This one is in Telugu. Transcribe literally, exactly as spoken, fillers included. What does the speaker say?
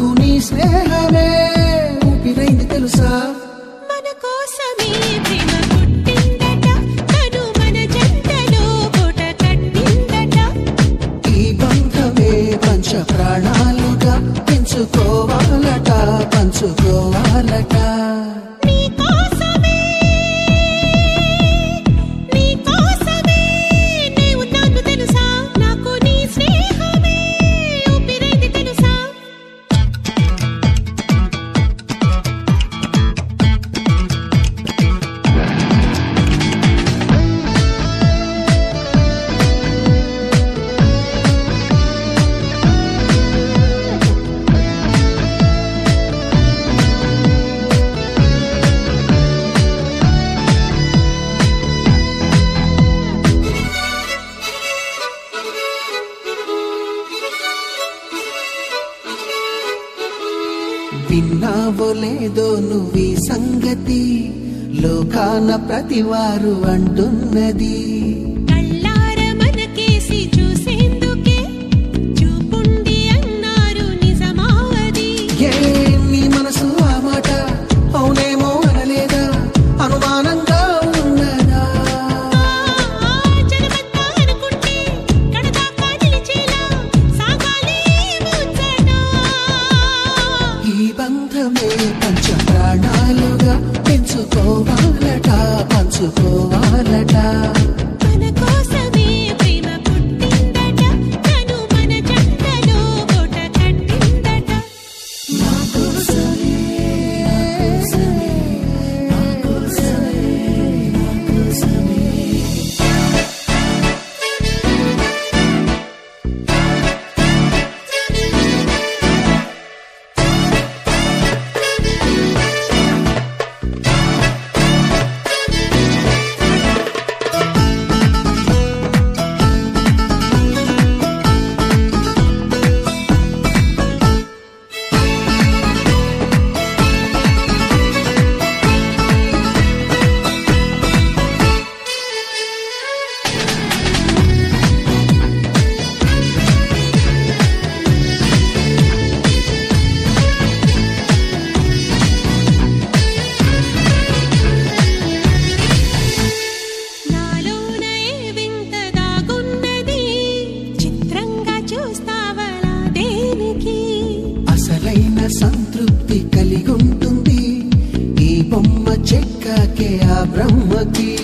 నాకు నీ స్నేహమే ఊపిరైంది తెలుసా మన కోసమే ప్రేమ పుట్టిందట తను మన జంటలో కోట కట్టిందట ఈ బంధమే పంచ ప్రాణాలుగా పెంచుకోవాలట పంచుకోవాలట నీ కోసమే నీ కోసమే నే ఉన్నాను తెలుసా నాకు నీ స్నేహమే ఊపిరైంది తెలుసా విన్నావో లేదో నువ్వీ సంగతి లోకాన ప్రతివారు అంటున్నది కళ్ళార మనకేసి చూసేందుకే చూపుండి అన్నారు నిజమావది ఏ నీ మనసు ఆ మాట అవునేమో అనలేదా అనుమానంగా ఉన్నదా జనమంతా అనుకుంటే కడదాకా నిలిచేలా సాగాలి ముచ్చట ఈ బంధమే పంచ ప్రాణాలుగా పెంచుకోవాలట పంచుకోవాలట మన కోసమే ప్రేమ పుట్టిందట తను మన జంటలో కోట కట్టిందట నా కోసమే నా కోసమే నా కోసమే నాలోన ఏ వింత దాగున్నది చిత్రంగా చూస్తావలా దేనికి అసలైన సంతృప్తి కలిగుంటుంది ఈ బొమ్మ చెక్కకే ఆ బ్రహ్మకి